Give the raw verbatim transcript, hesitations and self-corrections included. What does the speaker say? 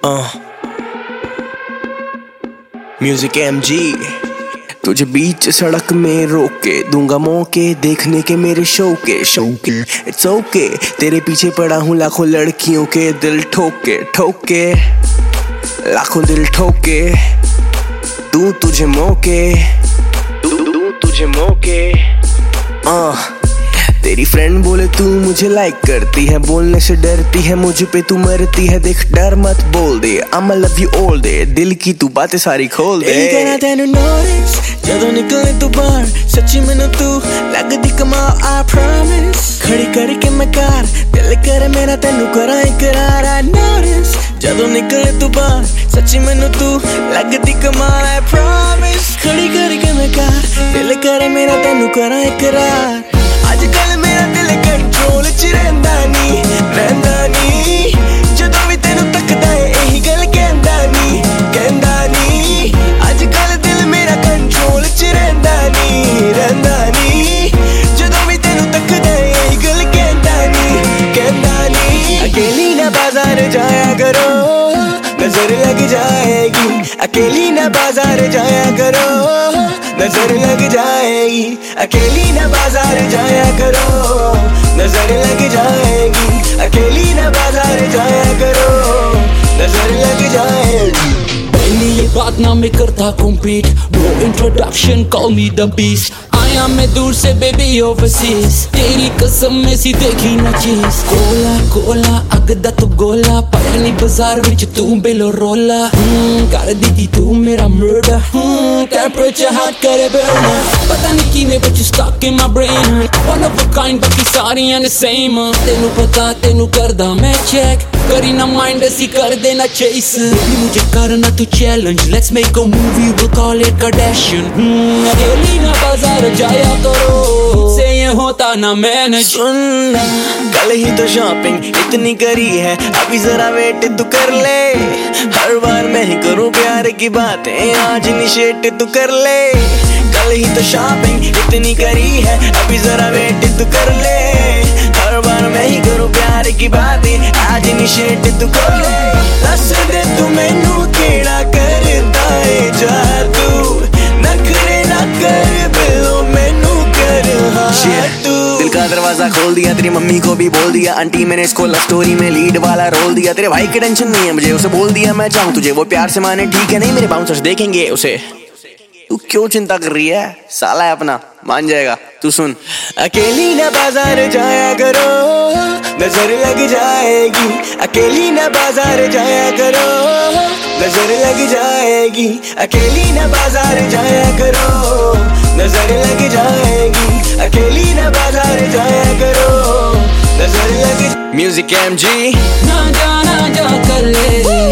Music M जी। तुझे बीच सड़क में रोक के दूंगा मौके देखने के मेरे शौके शौके इट्स ओके। तेरे पीछे पड़ा हूँ लाखों लड़कियों के दिल ठोके ठोके लाखों दिल ठोके। दूं तुझे मौके दूं तुझे मौके। आ तेरी फ्रेंड बोले तू मुझे लाइक करती है, बोलने से डरती है, मुझ पे तू मरती है। देख डर मत बोल दे, I'ma love you all day। दिल की तू बातें सारी खोल दे। कहना तेनू नोटिस जदों निकले तू बाहर, सच्ची मैनू तू लगदी कमाल I promise। खड़ी करके मैं कार दिल करे मेरा तेनू करा इकरार I notice। जदों निकले तू बाहर, सच्ची मैनू तू लगदी कमाल I promise। खड़ी करके मैं कार दिल करे मेरा तेनू करा इकरार। अजकल मेरा दिल कंट्रोल च रहिंदा नी रहिंदा नी, जदों भी तेनू तकदा है यही गल कहंदा नी कहंदा नी। अजकल दिल मेरा कंट्रोल च रहिंदा नी रहिंदा नी, जदों भी तेनू तकदा है यही गल कहंदा नी कहंदा नी। अकेली ना बाजार जाया करो नजर लग जाएगी, अकेली ना बाजार जाया करो नजर लग जाएगी, अकेली ना बाजार जाया करो नजर लग जाएगी, अकेली ना बाजार जाया करो नजर लग जाएगी। पहली ये बात ना मैं करता compete, no introduction call me the beast. आया मैं दूर से बेबी ओवरसीज, तेरी कसम में सी देखी ना चीज। कोला कोला अगदा तू गोला, पहली बाजार विच तू बेलो रोला। हम्म कर दी तू मेरा मर्डर, हम्म टेंपरेचर हार्ट करे बर्न। पता नहीं किवें but you stuck in my brain, one of a kind बाकी सारियां द सेम। तेनू पता तेनू करदा मैं चेक, करी ना माइंड ऐसी कर देना चेस। मुझे करना तू challenge, let's make a movie will call it Kardashian. Hmm अकेली ना बाजार जाया करो से ये होता ना मैनेज। सुन कल ही तो शॉपिंग इतनी करी है, अभी जरा वेट तू कर ले। हर बार मैं ही करूं प्यार की बातें, आज इनिशिएट तू कर ले। कल ही तो शॉपिंग इतनी करी है, अभी जरा वेट तू कर ले। हर बार मैं ही करूं प्यार की बातें, आज इनिशिएट तू कर ले। दस दे तू मैनू केड़ा करदा है जादू, नखरे ना कर बिलो मैनू कर हाँ तू। दिल का दरवाजा खोल दिया, तेरी मम्मी को भी बोल दिया, आंटी मैंने इसको लव स्टोरी में लीड वाला रोल दिया। तेरे भाई की टेंशन नहीं है मुझे, उसे बोल दिया मैं चाहूँ तुझे वो प्यार से माने ठीक है, नहीं मेरे बाउंसर्स देखेंगे उसे। तू क्यों चिंता कर रही है, साला है अपना, मान जाएगा। तू सुन अकेली ना बाजार जाया करो नजर लग जाएगी, अकेली ना बाजार जाया करो नजर लग जाएगी, अकेली ना बाजार जाया करो नजर लग जाएगी, अकेली ना बाजार जाया करो नजर लग। Music M G. ना जाना जा कर ले